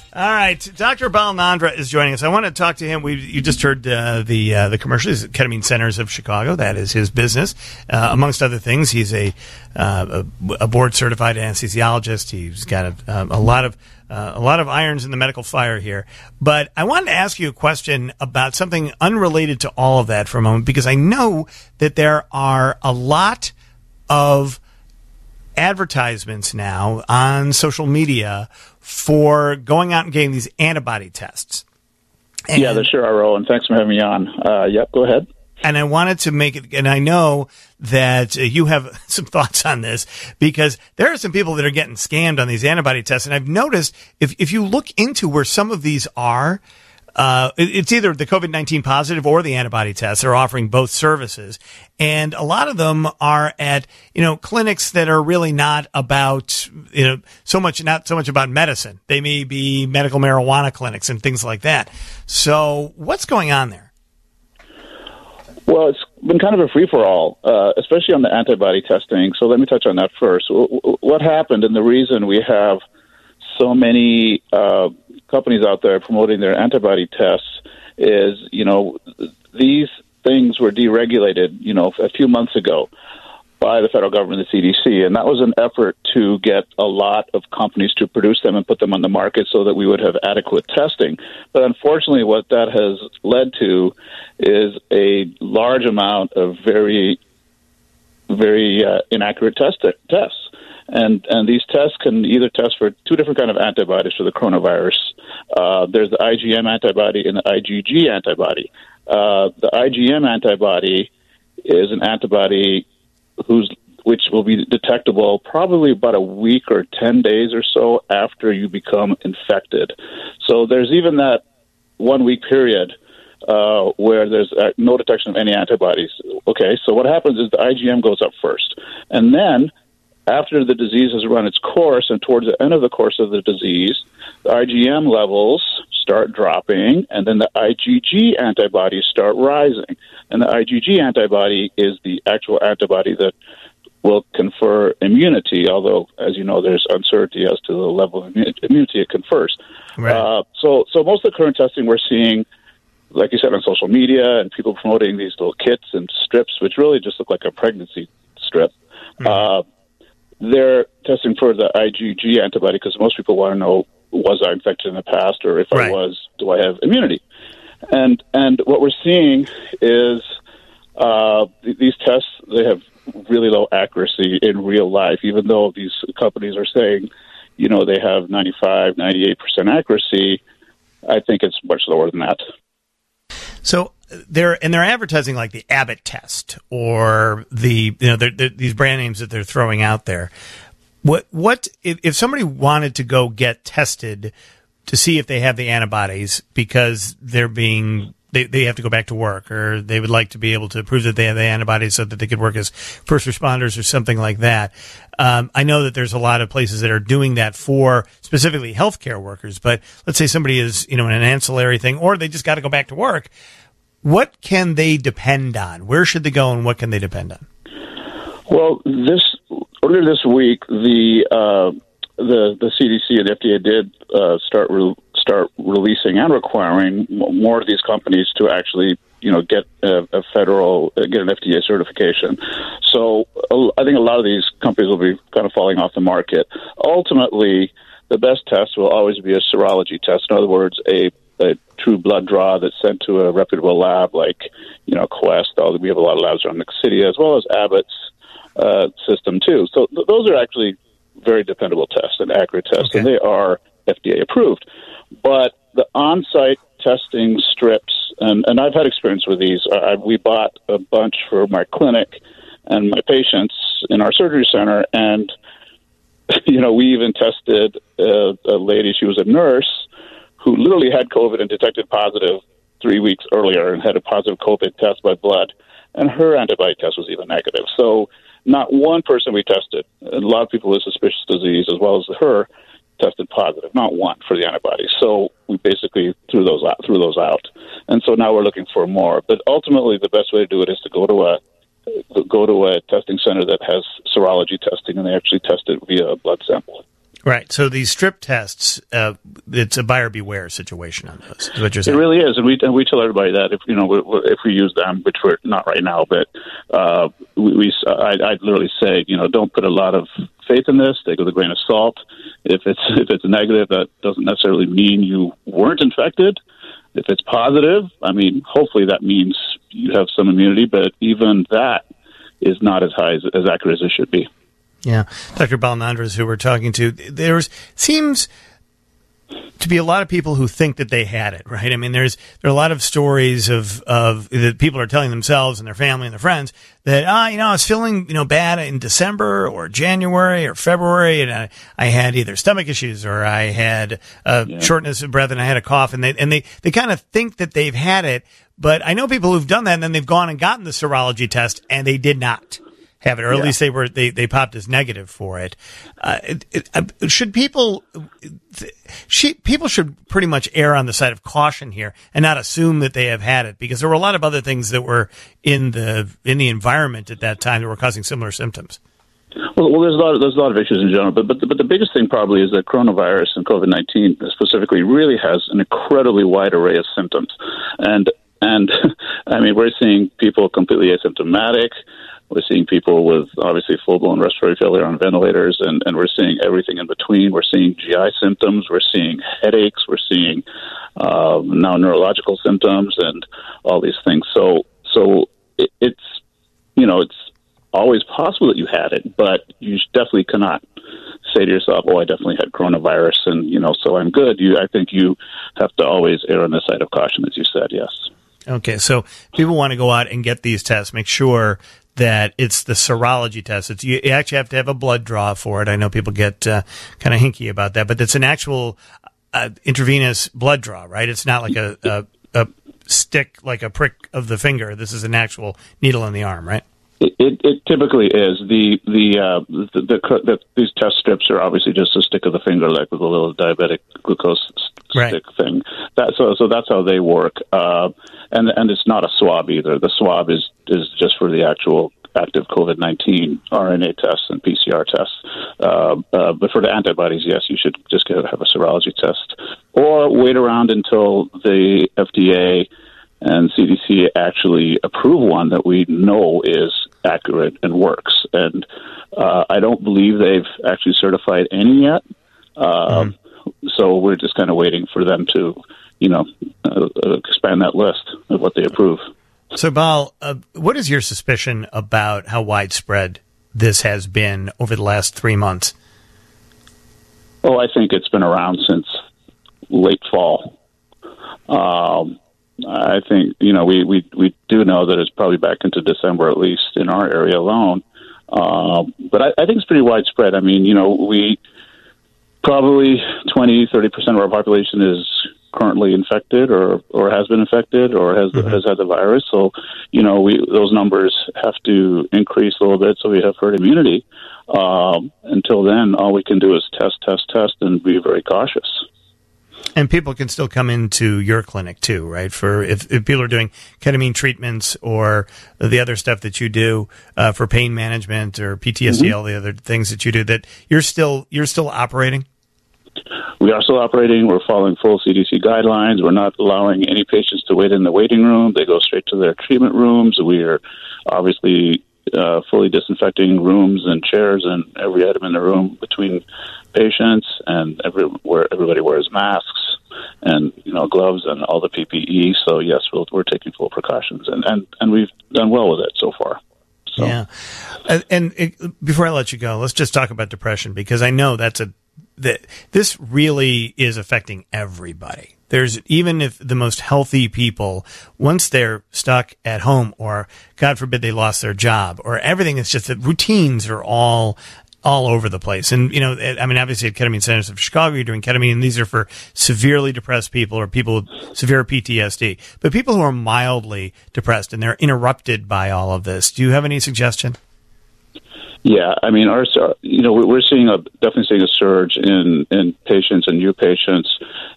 All right, Dr. Balanandra is joining us. I want to talk to him. You just heard the commercial. He's at Ketamine Centers of Chicago. That is his business. Amongst other things, he's a board-certified anesthesiologist. He's got a lot of irons in the medical fire here. But I wanted to ask you a question about something unrelated to all of that for a moment, because I know that there are a lot of advertisements now on social media for going out and getting these antibody tests. And, yeah, there sure are, Rowan. Thanks for having me on. Yep, go ahead. And I wanted to make it, and I know that you have some thoughts on this, because there are some people that are getting scammed on these antibody tests. And I've noticed if you look into where some of these are, it's either the COVID-19 positive or the antibody tests. They're offering both services. And a lot of them are at, clinics that are really not about, not so much about medicine. They may be medical marijuana clinics and things like that. So what's going on there? Well, it's been kind of a free-for-all, especially on the antibody testing. So let me touch on that first. What happened, and the reason we have so many companies out there promoting their antibody tests is, these things were deregulated, a few months ago by the federal government, the CDC, and that was an effort to get a lot of companies to produce them and put them on the market so that we would have adequate testing. But unfortunately, what that has led to is a large amount of very, very inaccurate tests. And these tests can either test for two different kinds of antibodies for the coronavirus. There's the IgM antibody and the IgG antibody. The IgM antibody is an antibody which will be detectable probably about a week or 10 days or so after you become infected. So there's even that 1 week period where there's no detection of any antibodies. Okay, so what happens is the IgM goes up first. And then after the disease has run its course and towards the end of the course of the disease, the IgM levels start dropping, and then the IgG antibodies start rising. And the IgG antibody is the actual antibody that will confer immunity, although, as you know, there's uncertainty as to the level of immunity it confers. Right. So most of the current testing we're seeing, like you said, on social media and people promoting these little kits and strips, which really just look like a pregnancy strip, they're testing for the IgG antibody because most people want to know, was I infected in the past, or if I was, do I have immunity? And what we're seeing is these tests, they have really low accuracy in real life, even though these companies are saying, they have 95, 98% accuracy. I think it's much lower than that. So they're advertising like the Abbott test or these brand names that they're throwing out there. What if somebody wanted to go get tested to see if they have the antibodies because they have to go back to work, or they would like to be able to prove that they have the antibodies so that they could work as first responders or something like that. I know that there's a lot of places that are doing that for specifically healthcare workers, but let's say somebody is, in an ancillary thing, or they just got to go back to work. What can they depend on? Where should they go, and what can they depend on? Well, earlier this week, the CDC and the FDA did start releasing and requiring more of these companies to actually, get an FDA certification. So I think a lot of these companies will be kind of falling off the market. Ultimately, the best test will always be a serology test. In other words, a true blood draw that's sent to a reputable lab like, Quest. We have a lot of labs around the city, as well as Abbott's system too. So those are actually very dependable tests and accurate tests, and they are FDA approved. But the on-site testing strips, and I've had experience with these. We bought a bunch for my clinic and my patients in our surgery center, and we even tested a lady. She was a nurse who literally had COVID and detected positive 3 weeks earlier and had a positive COVID test by blood, and her antibody test was even negative. So not one person we tested, a lot of people with suspicious disease as well as her, tested positive, not one for the antibodies. So we basically threw those out. And so now we're looking for more. But ultimately, the best way to do it is to go to a testing center that has serology testing, and they actually test it via a blood sample. Right. So these strip tests, it's a buyer beware situation on those. Is what you're It saying? really is, and we tell everybody that if if we use them, which we're not right now, but I'd literally say don't put a lot of faith in this. Take it with a grain of salt. If it's negative, that doesn't necessarily mean you weren't infected. If it's positive, I mean, hopefully that means you have some immunity, but even that is not as high as accurate as it should be. Yeah. Dr. Balanandras, who we're talking to, there seems to be a lot of people who think that they had it, right? I mean, there are a lot of stories of that people are telling themselves and their family and their friends that, I was feeling, bad in December or January or February, and I had either stomach issues or I had shortness of breath and I had a cough, and they kind of think that they've had it. But I know people who've done that and then they've gone and gotten the serology test and they did not have it, or at least they popped as negative for it. People should pretty much err on the side of caution here and not assume that they have had it, because there were a lot of other things that were in the environment at that time that were causing similar symptoms. Well, there's a lot of issues in general, but the biggest thing probably is that coronavirus and COVID-19 specifically really has an incredibly wide array of symptoms, and I mean, we're seeing people completely asymptomatic. We're seeing people with obviously full-blown respiratory failure on ventilators, and we're seeing everything in between. We're seeing GI symptoms. We're seeing headaches. We're seeing now neurological symptoms and all these things. So it's always possible that you had it, but you definitely cannot say to yourself, "Oh, I definitely had coronavirus, and so I'm good." I think you have to always err on the side of caution, as you said. Yes. Okay, so people want to go out and get these tests. Make sure that it's the serology test. You actually have to have a blood draw for it. I know people get kind of hinky about that, but it's an actual intravenous blood draw, right? It's not like a stick, like a prick of the finger. This is an actual needle in the arm, right? It typically is. These test strips are obviously just a stick of the finger, like with a little diabetic glucose stick thing. So that's how they work. And it's not a swab either. The swab is just for the actual active COVID-19 RNA tests and PCR tests. But for the antibodies, yes, you should just have a serology test, or wait around until the FDA and CDC actually approve one that we know is accurate and works. And I don't believe they've actually certified any yet. So we're just kind of waiting for them to, expand that list of what they approve. So, Bal, what is your suspicion about how widespread this has been over the last 3 months? Oh, I think it's been around since late fall. I think, we do know that it's probably back into December, at least in our area alone. But I think it's pretty widespread. I mean, we probably 20-30% of our population is currently infected or has been infected or has had the virus. So, those numbers have to increase a little bit so we have herd immunity. Until then, all we can do is test, and be very cautious. And people can still come into your clinic too, right? For if people are doing ketamine treatments or the other stuff that you do for pain management or PTSD, all the other things that you do, that you're still operating. We are still operating. We're following full CDC guidelines. We're not allowing any patients to wait in the waiting room. They go straight to their treatment rooms. We are obviously fully disinfecting rooms and chairs and every item in the room between patients, and everybody wears masks and gloves and all the PPE. So yes, we're taking full precautions, and we've done well with it so far. So. Yeah, before I let you go, let's just talk about depression, because I know this really is affecting everybody. Even if the most healthy people, once they're stuck at home, or God forbid they lost their job, or everything, it's just that routines are all over the place. And, obviously at Ketamine Centers of Chicago, you're doing ketamine, and these are for severely depressed people or people with severe PTSD. But people who are mildly depressed and they're interrupted by all of this, do you have any suggestion? Yeah, I mean, we're definitely seeing a surge in patients and new patients,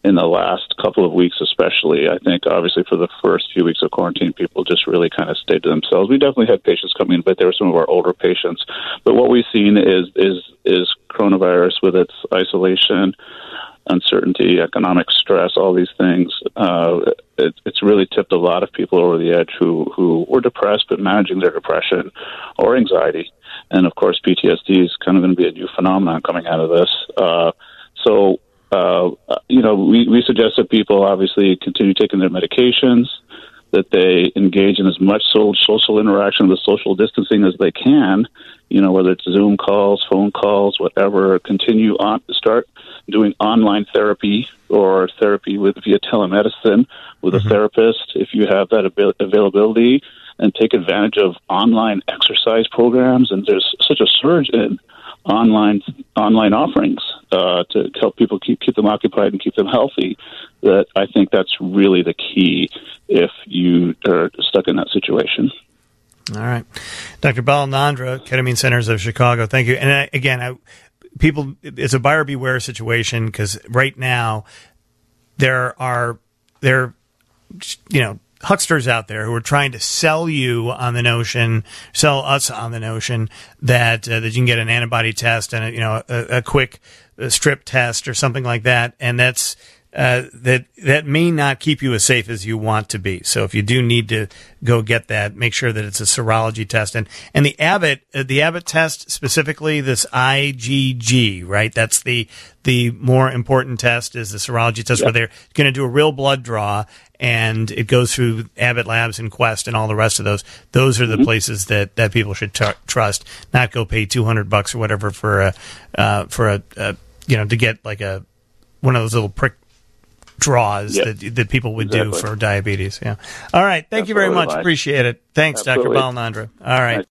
in the last couple of weeks, especially. I think obviously for the first few weeks of quarantine, people just really kind of stayed to themselves. We definitely had patients come in, but they were some of our older patients. But what we've seen is coronavirus with its isolation, uncertainty, economic stress, all these things. It's really tipped a lot of people over the edge who were depressed but managing their depression or anxiety. And of course, PTSD is kind of going to be a new phenomenon coming out of this. We suggest that people obviously continue taking their medications, that they engage in as much social interaction with social distancing as they can, whether it's Zoom calls, phone calls, whatever, start doing online therapy or therapy via telemedicine with a therapist if you have that availability, and take advantage of online exercise programs. And there's such a surge in online offerings to help people keep them occupied and keep them healthy, that I think that's really the key if you are stuck in that situation. All right. Dr. Balanandra, Ketamine Centers of Chicago, thank you. And people, it's a buyer beware situation, because right now there are hucksters out there who are trying to sell us on the notion that that you can get an antibody test and a quick strip test or something like that, and that's that may not keep you as safe as you want to be. So if you do need to go get that, make sure that it's a serology test. And the Abbott test, specifically this IgG, right? That's the more important test, is the serology test, where they're going to do a real blood draw, and it goes through Abbott Labs and Quest and all the rest of those. Those are the places that people should trust, not go pay $200 or whatever for to get like one of those little prick draws that people would do for diabetes. Yeah. All right. Thank you very much. Appreciate it. Thanks, Absolutely. Dr. Balanandra. All right.